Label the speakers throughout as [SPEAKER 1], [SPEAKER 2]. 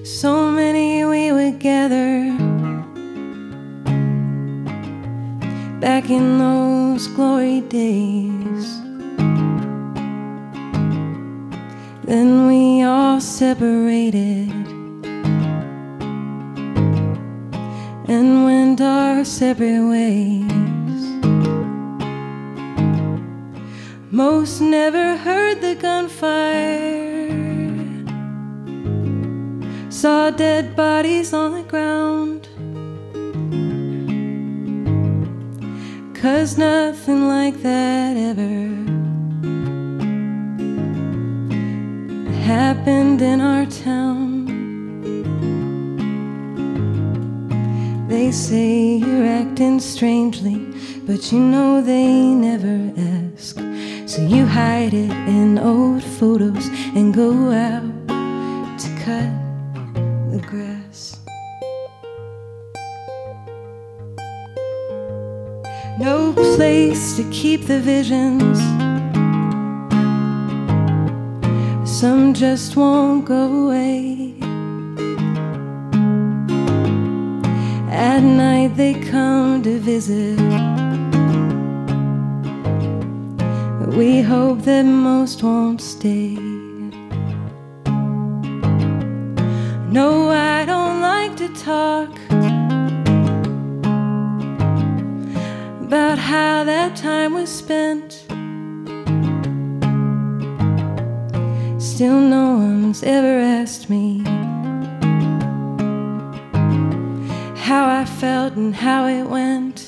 [SPEAKER 1] So many we would gather back in those glory days. Then we all separated and went our separate ways. Most never heard the gunfire, saw dead bodies on the ground, 'cause nothing like that ever happened in our town. They say you're acting strangely, but you know they never ask. So you hide it in old photos and go out to cut the grass. No place to keep the visions, some just won't go away. At night they come to visit, but we hope that most won't stay. No, I don't like to talk about how that time was spent. Still no one's ever asked me how I felt and how it went.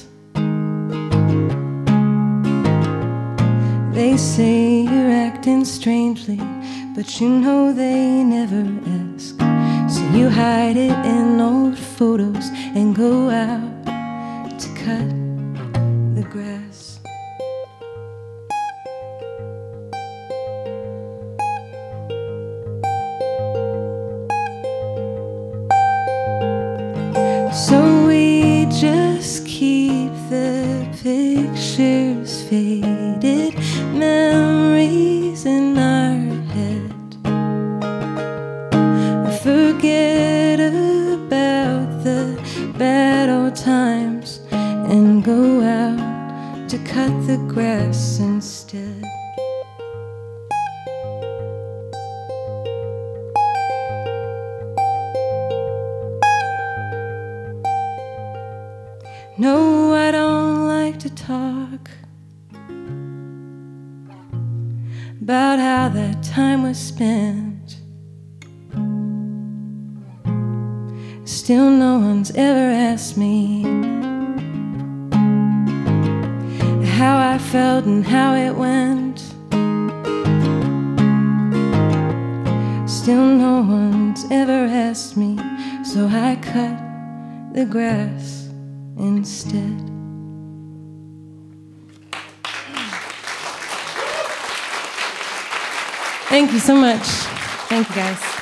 [SPEAKER 1] They say you're acting strangely, but you know they never ask. So you hide it in old photos and go out to cut the grass. So we just keep the pictures, faded memories in our head. Forget about the bad old times and go out to cut the grass instead. No, I don't like to talk about how that time was spent. Still no one's ever asked me how I felt and how it went. Still no one's ever asked me, so I cut the grass instead. Thank you so much. Thank you, guys.